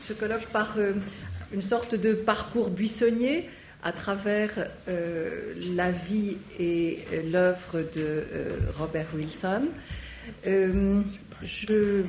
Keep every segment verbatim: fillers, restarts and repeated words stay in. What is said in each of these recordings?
ce colloque par euh, une sorte de parcours buissonnier à travers euh, la vie et l'œuvre de euh, Robert Wilson. Euh, je,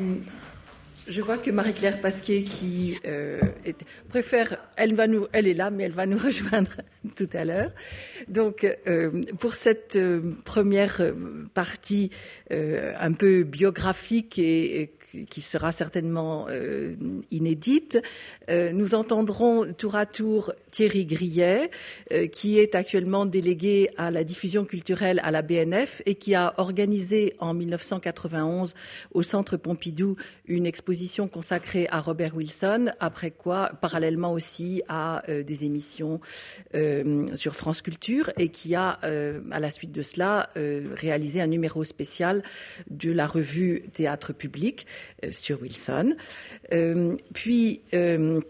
je vois que Marie-Claire Pasquier, qui euh, est, préfère, elle, va nous, elle est là, mais elle va nous rejoindre tout à l'heure. Donc, euh, pour cette euh, première partie euh, un peu biographique et, et qui sera certainement euh, inédite, euh, nous entendrons tour à tour Thierry Grillet, euh, qui est actuellement délégué à la diffusion culturelle à la B N F et qui a organisé en mille neuf cent quatre-vingt-onze au Centre Pompidou une exposition consacrée à Robert Wilson, après quoi, parallèlement aussi à euh, des émissions euh, sur France Culture, et qui a, euh, à la suite de cela, euh, réalisé un numéro spécial de la revue Théâtre Public sur Wilson. Euh, puis, euh,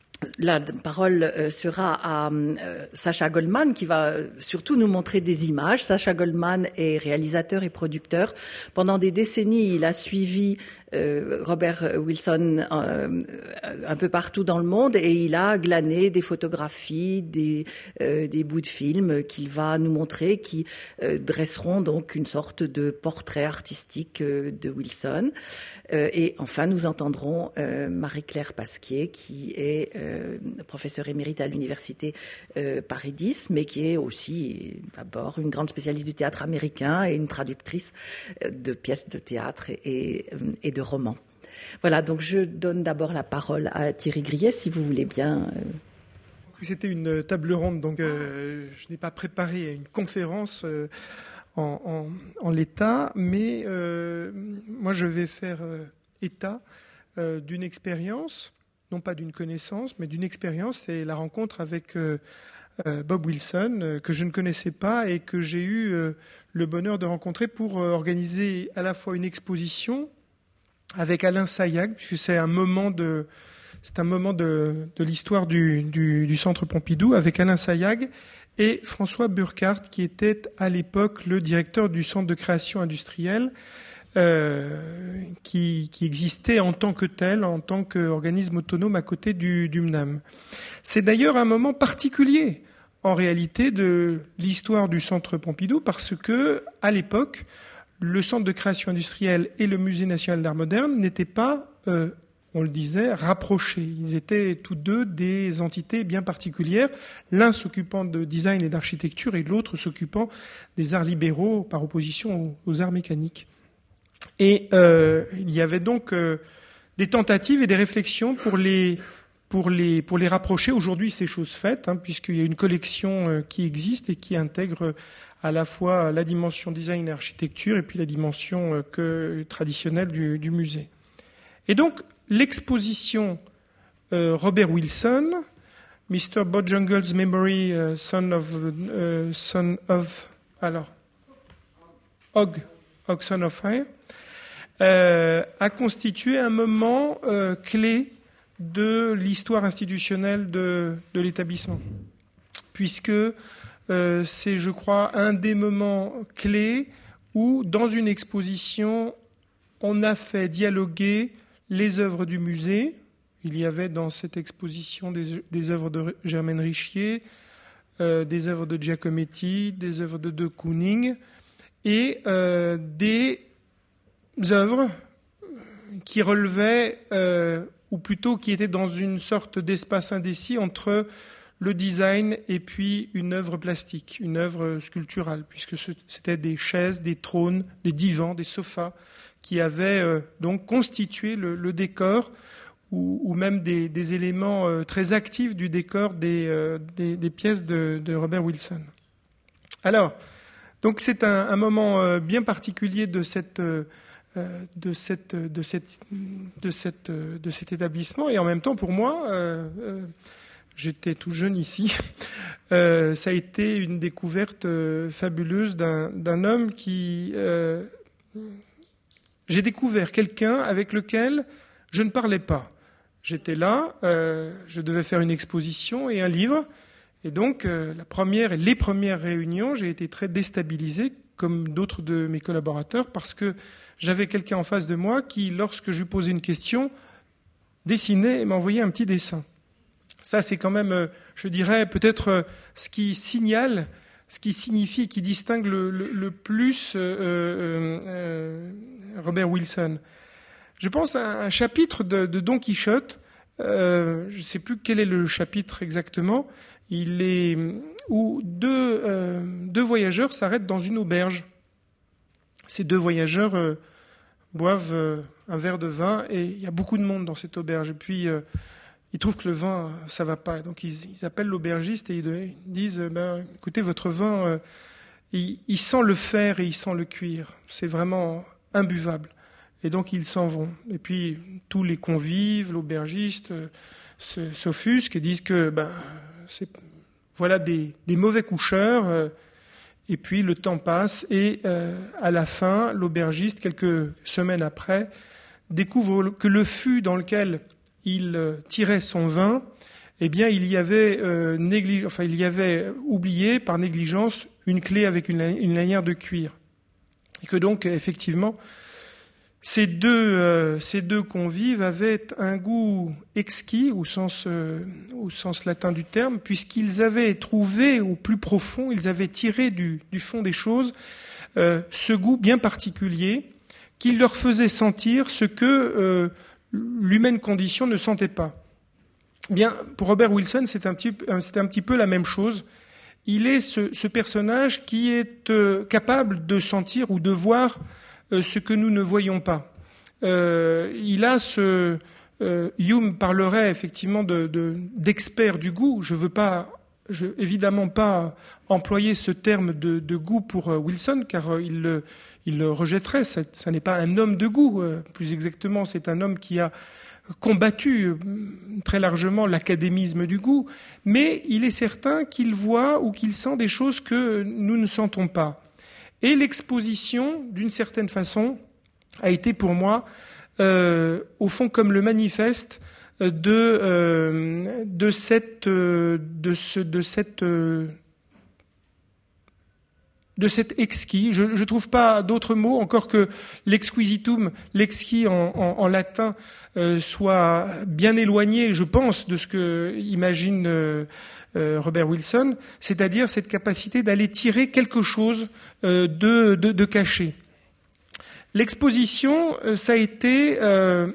la parole sera à euh, Sacha Goldman, qui va surtout nous montrer des images. Sacha Goldman est réalisateur et producteur. Pendant des décennies, il a suivi euh, Robert Wilson euh, un peu partout dans le monde, et il a glané des photographies, des, euh, des bouts de films qu'il va nous montrer, qui euh, dresseront donc une sorte de portrait artistique euh, de Wilson. Euh, et enfin, nous entendrons euh, Marie-Claire Pasquier, qui est euh, professeure émérite à l'université euh, Paris dix, mais qui est aussi d'abord une grande spécialiste du théâtre américain et une traductrice de pièces de théâtre et, et, et de romans. Voilà, donc je donne d'abord la parole à Thierry Grillet, si vous voulez bien. C'était une table ronde, donc euh, je n'ai pas préparé une conférence euh, en, en, en l'état, mais euh, moi je vais faire euh, état euh, d'une expérience, non pas d'une connaissance, mais d'une expérience, c'est la rencontre avec euh, euh, Bob Wilson, euh, que je ne connaissais pas et que j'ai eu euh, le bonheur de rencontrer pour euh, organiser à la fois une exposition avec Alain Sayag, puisque c'est un moment de, c'est un moment de, de l'histoire du, du, du Centre Pompidou, avec Alain Sayag et François Burkhardt, qui était à l'époque le directeur du Centre de création industrielle, euh, qui, qui existait en tant que tel, en tant qu'organisme autonome à côté du, du M N A M. C'est d'ailleurs un moment particulier, en réalité, de l'histoire du Centre Pompidou, parce que, à l'époque, le Centre de création industrielle et le Musée national d'art moderne n'étaient pas, euh, on le disait, rapprochés. Ils étaient tous deux des entités bien particulières, l'un s'occupant de design et d'architecture et l'autre s'occupant des arts libéraux par opposition aux, aux arts mécaniques. Et euh, il y avait donc euh, des tentatives et des réflexions pour les, pour les, pour les rapprocher. Aujourd'hui, c'est chose faite, hein, puisqu'il y a une collection euh, qui existe et qui intègre euh, à la fois la dimension design et architecture et puis la dimension euh, que, traditionnelle du, du musée. Et donc, l'exposition euh, Robert Wilson, mister Bojangles' Memory, uh, son of, uh, son of, alors, Og, Og Son of Fire, euh, a constitué un moment euh, clé de l'histoire institutionnelle de, de l'établissement, puisque euh, c'est, je crois, un des moments clés où, dans une exposition, on a fait dialoguer les œuvres du musée. Il y avait dans cette exposition des, des œuvres de Germaine Richier, euh, des œuvres de Giacometti, des œuvres de De Kooning et euh, des œuvres qui relevaient, euh, ou plutôt qui étaient dans une sorte d'espace indécis entre le design et puis une œuvre plastique, une œuvre sculpturale, puisque c'était des chaises, des trônes, des divans, des sofas qui avaient euh, donc constitué le, le décor ou, ou même des, des éléments euh, très actifs du décor des, euh, des, des pièces de, de Robert Wilson. Alors, donc c'est un, un moment euh, bien particulier de cette, euh, de, cette, de, cette, de, cette, de cet établissement, et en même temps pour moi, euh, euh, j'étais tout jeune ici, euh, ça a été une découverte euh, fabuleuse d'un, d'un homme qui... Euh, j'ai découvert quelqu'un avec lequel je ne parlais pas. J'étais là, euh, je devais faire une exposition et un livre, et donc euh, la première et les premières réunions, j'ai été très déstabilisé, comme d'autres de mes collaborateurs, parce que j'avais quelqu'un en face de moi qui, lorsque je lui posais une question, dessiner et m'a envoyé un petit dessin. Ça, c'est quand même, je dirais, peut-être ce qui signale, ce qui signifie, qui distingue le, le, le plus euh, euh, euh, Robert Wilson. Je pense à un chapitre de, de Don Quichotte, euh, je ne sais plus quel est le chapitre exactement, il est où deux, euh, deux voyageurs s'arrêtent dans une auberge. Ces deux voyageurs euh, boivent euh, un verre de vin et il y a beaucoup de monde dans cette auberge. Et puis, euh, ils trouvent que le vin, ça va pas. Donc, ils, ils appellent l'aubergiste et ils, ils disent ben, « Écoutez, votre vin, euh, il, il sent le fer et il sent le cuir. C'est vraiment imbuvable. » Et donc, ils s'en vont. Et puis, tous les convives, l'aubergiste, euh, se, s'offusquent et disent que ben, c'est, voilà des, des mauvais coucheurs. Euh, et puis, le temps passe et euh, à la fin, l'aubergiste, quelques semaines après, découvre que le fût dans lequel il euh, tirait son vin, eh bien, il y avait, euh, néglig... enfin, il y avait oublié par négligence une clé avec une, une lanière de cuir. Et que donc, effectivement, Ces deux, euh, ces deux convives avaient un goût exquis, au sens, euh, au sens latin du terme, puisqu'ils avaient trouvé au plus profond, ils avaient tiré du, du fond des choses euh, ce goût bien particulier qui leur faisait sentir ce que euh, l'humaine condition ne sentait pas. Bien, pour Robert Wilson, c'est un petit, c'est un petit peu la même chose. Il est ce, ce personnage qui est euh, capable de sentir ou de voir ce que nous ne voyons pas. Euh, il a ce... Euh, Hume parlerait effectivement de, de, d'expert du goût. Je ne veux pas, je, évidemment pas employer ce terme de, de goût pour euh, Wilson, car euh, il, le, il le rejetterait. Ça, ça n'est pas un homme de goût. Euh, plus exactement, c'est un homme qui a combattu euh, très largement l'académisme du goût. Mais il est certain qu'il voit ou qu'il sent des choses que nous ne sentons pas. Et l'exposition, d'une certaine façon, a été pour moi, euh, au fond, comme le manifeste de euh, de cette euh, de ce de cette euh, de cet exquis. Je ne trouve pas d'autres mots, encore que l'exquisitum, l'exquis en, en, en latin, euh, soit bien éloigné, je pense, de ce que imagine euh, Robert Wilson, c'est-à-dire cette capacité d'aller tirer quelque chose euh, de, de, de caché. L'exposition, ça a été, euh,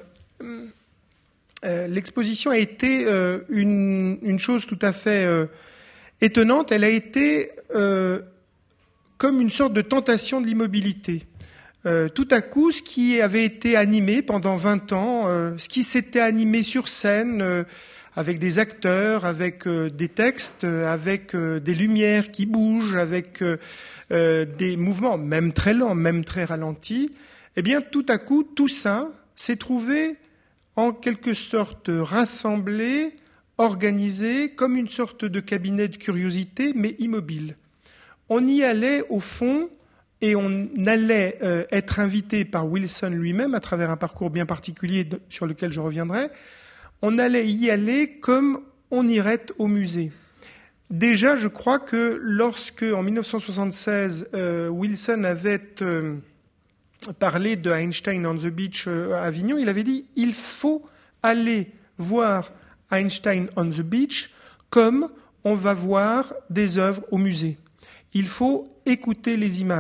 euh, l'exposition a été euh, une, une chose tout à fait euh, étonnante. Elle a été euh, comme une sorte de tentation de l'immobilité. Euh, tout à coup, ce qui avait été animé pendant vingt ans, euh, ce qui s'était animé sur scène, euh, avec des acteurs, avec euh, des textes, euh, avec euh, des lumières qui bougent, avec euh, euh, des mouvements, même très lents, même très ralentis, eh bien, tout à coup, tout ça s'est trouvé en quelque sorte rassemblé, organisé, comme une sorte de cabinet de curiosité, mais immobile. On y allait, au fond, et on allait euh, être invité par Wilson lui-même, à travers un parcours bien particulier de, sur lequel je reviendrai. On allait y aller comme on irait au musée. Déjà, je crois que lorsque, en dix-neuf cent soixante-seize, euh, Wilson avait euh, parlé de Einstein on the Beach euh, à Avignon, il avait dit « Il faut aller voir Einstein on the Beach comme on va voir des œuvres au musée. Il faut écouter les images. »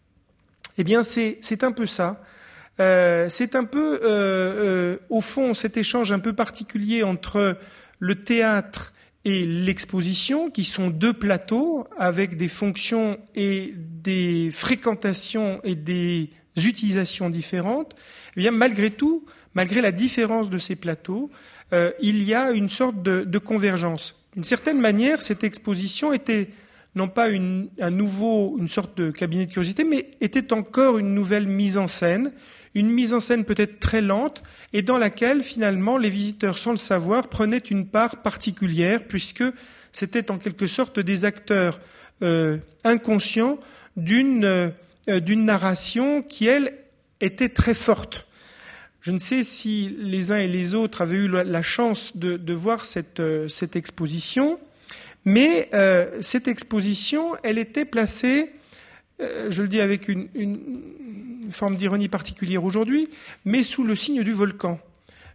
Eh bien, c'est, c'est un peu ça. Euh, c'est un peu, euh, euh, au fond, cet échange un peu particulier entre le théâtre et l'exposition, qui sont deux plateaux avec des fonctions et des fréquentations et des utilisations différentes. Eh bien, malgré tout, malgré la différence de ces plateaux, euh, il y a une sorte de, de convergence. D'une certaine manière, cette exposition était non pas une, un nouveau, une sorte de cabinet de curiosité, mais était encore une nouvelle mise en scène, une mise en scène peut-être très lente, et dans laquelle, finalement, les visiteurs, sans le savoir, prenaient une part particulière, puisque c'était en quelque sorte des acteurs euh, inconscients d'une, euh, d'une narration qui, elle, était très forte. Je ne sais si les uns et les autres avaient eu la chance de, de voir cette, euh, cette exposition, mais euh, cette exposition, elle était placée, euh, je le dis avec une, une, une forme d'ironie particulière aujourd'hui, mais sous le signe du volcan.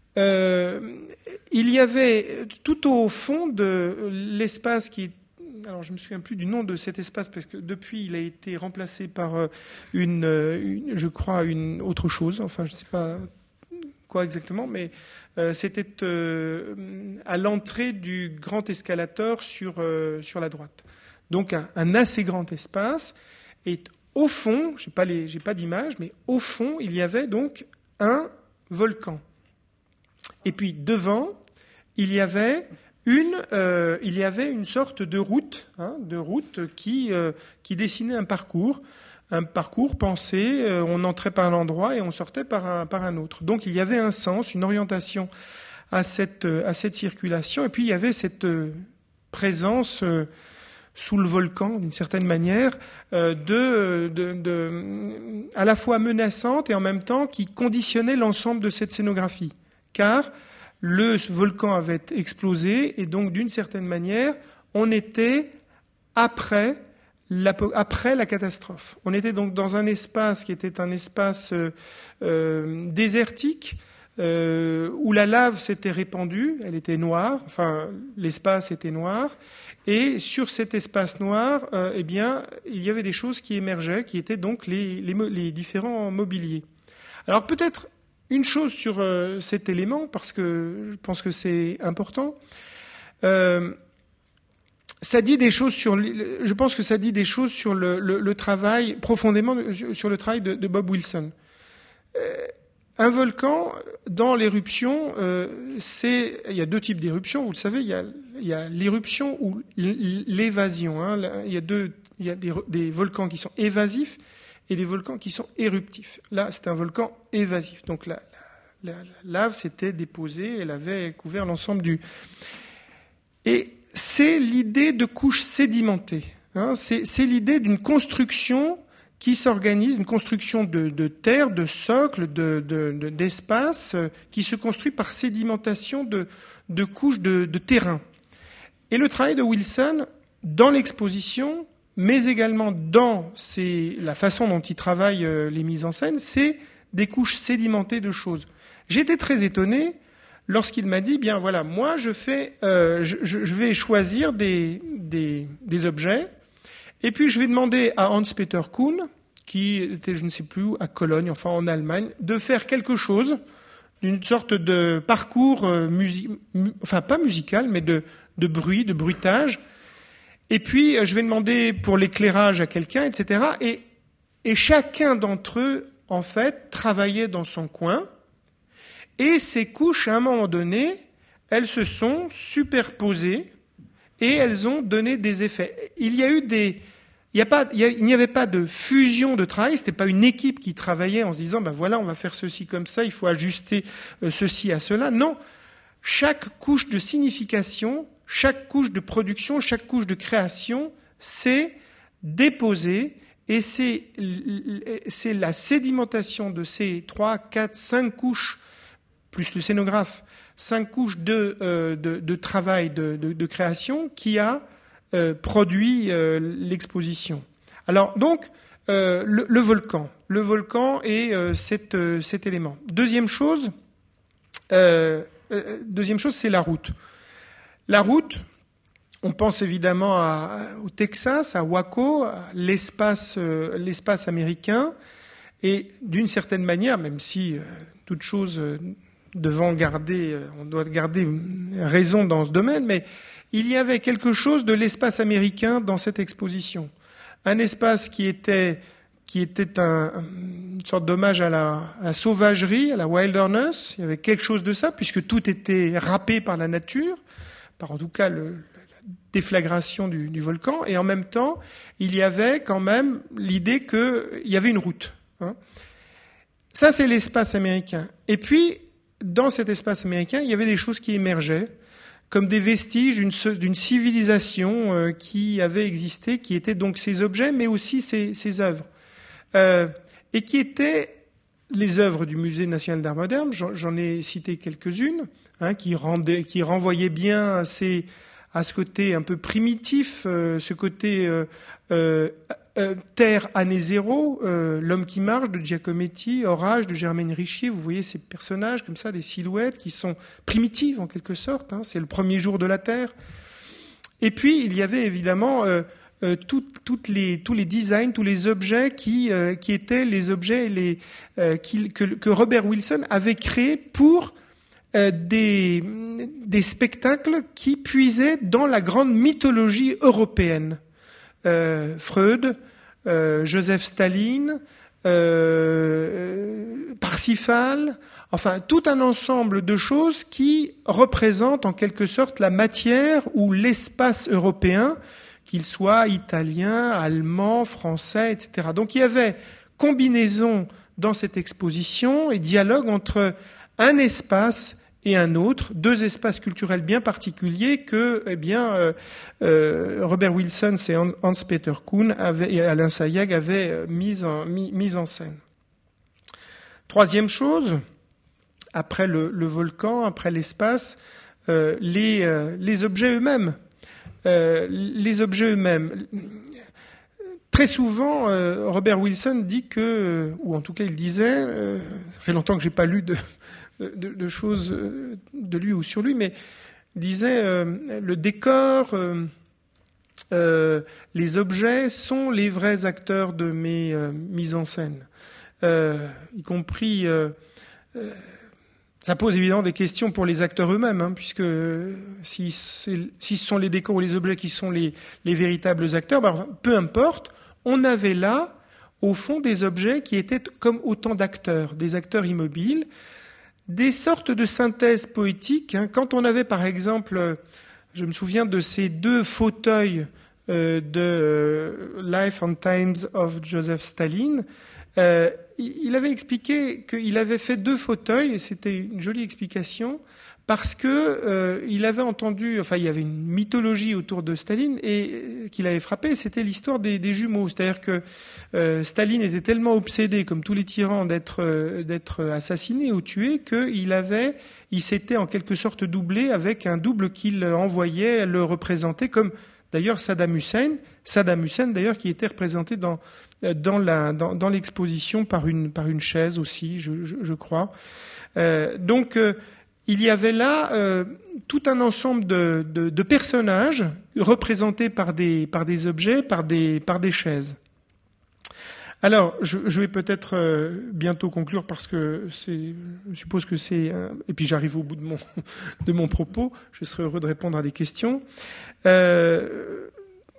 euh, il y avait tout au fond de l'espace qui est... Alors, je ne me souviens plus du nom de cet espace, parce que depuis, il a été remplacé par une, une je crois, une autre chose. Enfin, je ne sais pas quoi exactement, mais euh, c'était euh, à l'entrée du grand escalator sur, euh, sur la droite. Donc, un, un assez grand espace. Et au fond, je n'ai pas, les, j'ai pas d'image, mais au fond, il y avait donc un volcan. Et puis, devant, il y avait... Une, euh, il y avait une sorte de route, hein, de route qui, euh, qui dessinait un parcours, un parcours pensé, euh, on entrait par un endroit et on sortait par un, par un autre. Donc il y avait un sens, une orientation à cette, à cette circulation, et puis il y avait cette euh, présence euh, sous le volcan, d'une certaine manière, euh, de, de, de, à la fois menaçante et en même temps qui conditionnait l'ensemble de cette scénographie. Car le volcan avait explosé et donc, d'une certaine manière, on était après la, après la catastrophe. On était donc dans un espace qui était un espace euh, euh, désertique, euh, où la lave s'était répandue, elle était noire, enfin, l'espace était noir, et sur cet espace noir, euh, eh bien, il y avait des choses qui émergeaient, qui étaient donc les, les, les différents mobiliers. Alors peut-être une chose sur euh, cet élément, parce que je pense que c'est important. Euh, ça dit des choses sur. Je pense que ça dit des choses sur le, le, le travail profondément sur le travail de, de Bob Wilson. Euh, un volcan dans l'éruption, euh, c'est. Il y a deux types d'éruptions. Vous le savez, il y a, il y a l'éruption ou l'évasion. Hein. Il y a deux. Il y a des, des volcans qui sont évasifs et des volcans qui sont éruptifs. Là, c'est un volcan évasif. Donc la, la, la, la lave s'était déposée, elle avait couvert l'ensemble du... Et c'est l'idée de couches sédimentées. Hein, c'est, c'est l'idée d'une construction qui s'organise, une construction de, de terre, de socle, de, de, de, d'espace, euh, qui se construit par sédimentation de, de couches de, de terrain. Et le travail de Wilson, dans l'exposition, mais également dans ces, la façon dont il travaille euh, les mises en scène, c'est des couches sédimentées de choses. J'ai été très étonné lorsqu'il m'a dit, bien voilà, moi je fais, euh, je, je vais choisir des, des, des objets, et puis je vais demander à Hans-Peter Kuhn, qui était je ne sais plus où, à Cologne, enfin en Allemagne, de faire quelque chose, d'une sorte de parcours, euh, musi- mu- enfin pas musical, mais de, de bruit, de bruitage. Et puis, je vais demander pour l'éclairage à quelqu'un, et cetera. Et, et chacun d'entre eux, en fait, travaillait dans son coin. Et ces couches, à un moment donné, elles se sont superposées et elles ont donné des effets. Il y a eu des... Il n'y a pas, il y a, il n'y avait pas de fusion de travail, c'était pas une équipe qui travaillait en se disant, ben voilà, on va faire ceci comme ça, il faut ajuster ceci à cela. Non. Chaque couche de signification, chaque couche de production, chaque couche de création, c'est déposé et c'est, c'est la sédimentation de ces trois, quatre, cinq couches, plus le scénographe, cinq couches de, euh, de, de travail, de, de, de création qui a euh, produit euh, l'exposition. Alors donc, euh, le, le volcan, le volcan est euh, cet, euh, cet élément. Deuxième chose, euh, euh, deuxième chose, c'est la route. La route, on pense évidemment à, au Texas, à Waco, à l'espace, euh, l'espace américain, et d'une certaine manière, même si euh, toute chose euh, devant garder, euh, on doit garder raison dans ce domaine, mais il y avait quelque chose de l'espace américain dans cette exposition. Un espace qui était, qui était un, une sorte d'hommage à la, à la sauvagerie, à la wilderness. Il y avait quelque chose de ça, puisque tout était râpé par la nature, par en tout cas le, la déflagration du, du volcan, et en même temps, il y avait quand même l'idée qu'il y avait une route. Hein. Ça, c'est l'espace américain. Et puis, dans cet espace américain, il y avait des choses qui émergeaient, comme des vestiges d'une, d'une civilisation euh, qui avait existé, qui étaient donc ces objets, mais aussi ces, ces œuvres, euh, et qui étaient les œuvres du Musée national d'art moderne. J'en, j'en ai cité quelques-unes, hein, qui, rendaient, qui renvoyaient bien à ces, à ce côté un peu primitif, euh, ce côté euh, euh, euh, Terre année zéro, euh, L'homme qui marche de Giacometti, Orage de Germaine Richier. Vous voyez ces personnages comme ça, des silhouettes qui sont primitives en quelque sorte. Hein, c'est le premier jour de la Terre. Et puis il y avait évidemment euh, euh, tout, toutes les, tous les designs, tous les objets qui, euh, qui étaient les objets les, euh, qui, que, que Robert Wilson avait créés pour euh, des, des spectacles qui puisaient dans la grande mythologie européenne. Euh, Freud, euh, Joseph Staline, euh, Parsifal, enfin tout un ensemble de choses qui représentent en quelque sorte la matière ou l'espace européen, qu'il soit italien, allemand, français, et cetera. Donc il y avait combinaison dans cette exposition et dialogue entre un espace et un autre, deux espaces culturels bien particuliers que, eh bien, euh, euh, Robert Wilson et Hans-Peter Kuhn avaient, et Alain Sayag avaient mis en, mis, mis en scène. Troisième chose, après le, le volcan, après l'espace, euh, les, euh, les objets eux-mêmes. Euh, les objets eux-mêmes. Très souvent, euh, Robert Wilson dit que, ou en tout cas il disait, euh, ça fait longtemps que j'ai pas lu de De, de choses de lui ou sur lui, mais disait euh, le décor, euh, euh, les objets sont les vrais acteurs de mes euh, mises en scène, euh, y compris. Euh, euh, ça pose évidemment des questions pour les acteurs eux-mêmes, hein, puisque si, si ce sont les décors ou les objets qui sont les, les véritables acteurs, ben, peu importe. On avait là, au fond, des objets qui étaient comme autant d'acteurs, des acteurs immobiles. Des sortes de synthèses poétiques. Hein. Quand on avait, par exemple, je me souviens de ces deux fauteuils euh, de euh, Life and Times of Joseph Stalin, euh, il avait expliqué qu'il avait fait deux fauteuils, et c'était une jolie explication, parce que euh, il avait entendu, enfin il y avait une mythologie autour de Staline et qui l'avait frappé, c'était l'histoire des, des jumeaux, c'est-à-dire que euh, Staline était tellement obsédé, comme tous les tyrans, d'être euh, d'être assassiné ou tué, qu'il avait, il s'était en quelque sorte doublé avec un double qu'il envoyait le représenter, comme d'ailleurs Saddam Hussein, Saddam Hussein d'ailleurs qui était représenté dans dans la dans, dans l'exposition par une par une chaise aussi, je, je, je crois. Euh, donc euh, il y avait là euh, tout un ensemble de, de, de personnages représentés par des, par des objets, par des, par des chaises. Alors, je, je vais peut-être euh, bientôt conclure parce que c'est, je suppose que c'est... Euh, et puis j'arrive au bout de mon, de mon propos. Je serai heureux de répondre à des questions. Euh,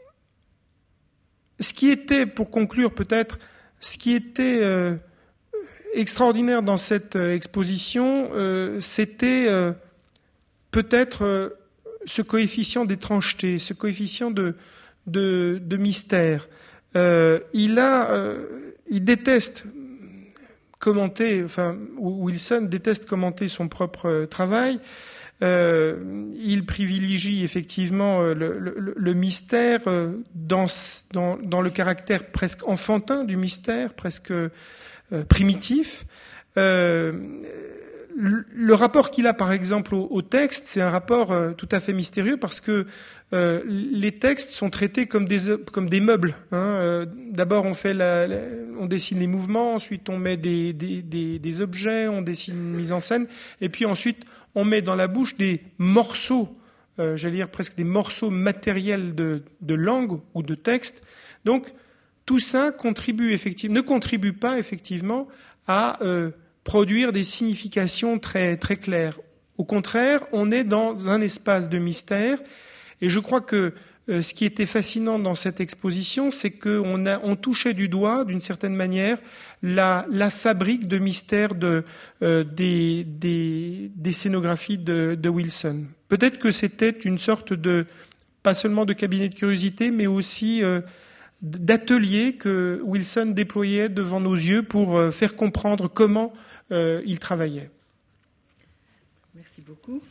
ce qui était, pour conclure peut-être, ce qui était... Euh, extraordinaire dans cette exposition, euh, c'était euh, peut-être euh, ce coefficient d'étrangeté, ce coefficient de, de, de mystère. Euh, il a, euh, il déteste commenter, enfin Wilson déteste commenter son propre travail. Euh, il privilégie effectivement le, le, le mystère dans, dans, dans le caractère presque enfantin du mystère, presque Euh, primitif. Euh, le, le rapport qu'il a, par exemple, au, au texte, c'est un rapport euh, tout à fait mystérieux parce que euh, les textes sont traités comme des comme des meubles. Hein. Euh, d'abord, on fait la, la, on dessine les mouvements, ensuite on met des, des, des, des objets, on dessine une mise en scène, et puis ensuite on met dans la bouche des morceaux, euh, j'allais dire presque des morceaux matériels de, de langue ou de texte. Donc tout ça contribue effectivement, ne contribue pas effectivement à euh, produire des significations très, très claires. Au contraire, on est dans un espace de mystère. Et je crois que euh, ce qui était fascinant dans cette exposition, c'est qu'on a, on touchait du doigt, d'une certaine manière, la, la fabrique de mystère de, euh, des, des, des scénographies de, de Wilson. Peut-être que c'était une sorte de, pas seulement de cabinet de curiosité, mais aussi euh, d'ateliers que Wilson déployait devant nos yeux pour faire comprendre comment euh, il travaillait. Merci beaucoup.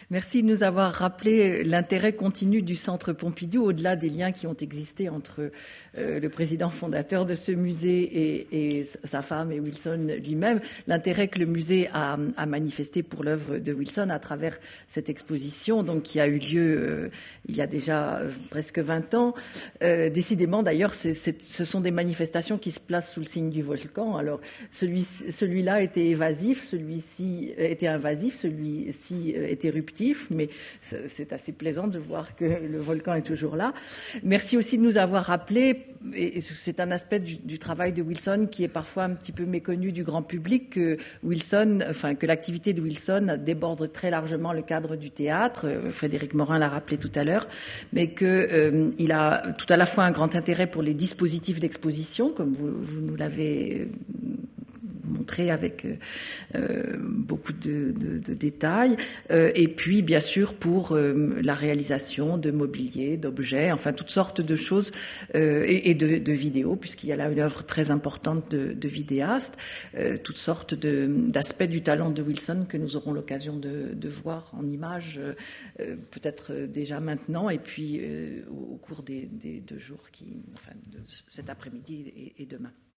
Merci de nous avoir rappelé l'intérêt continu du Centre Pompidou, au-delà des liens qui ont existé entre euh, le président fondateur de ce musée et, et sa femme et Wilson lui-même, l'intérêt que le musée a, a manifesté pour l'œuvre de Wilson à travers cette exposition, donc qui a eu lieu euh, il y a déjà euh, presque vingt ans. Euh, décidément, d'ailleurs, c'est, c'est, ce sont des manifestations qui se placent sous le signe du volcan. Alors, celui, celui-là était évasif, celui-ci était invasif, celui-ci était éruptif. Mais c'est assez plaisant de voir que le volcan est toujours là. Merci aussi de nous avoir rappelé, et c'est un aspect du, du travail de Wilson qui est parfois un petit peu méconnu du grand public, que Wilson, enfin que l'activité de Wilson déborde très largement le cadre du théâtre. Frédéric Morin l'a rappelé tout à l'heure, mais qu'il euh, a tout à la fois un grand intérêt pour les dispositifs d'exposition, comme vous, vous nous l'avez montré avec euh, beaucoup de, de, de détails, euh, et puis bien sûr pour euh, la réalisation de mobilier, d'objets, enfin toutes sortes de choses, euh, et, et de, de vidéos, puisqu'il y a là une œuvre très importante de, de vidéastes, euh, toutes sortes de, d'aspects du talent de Wilson que nous aurons l'occasion de, de voir en images, euh, peut-être déjà maintenant, et puis euh, au, au cours des, des deux jours qui, enfin, de cet après-midi et, et demain.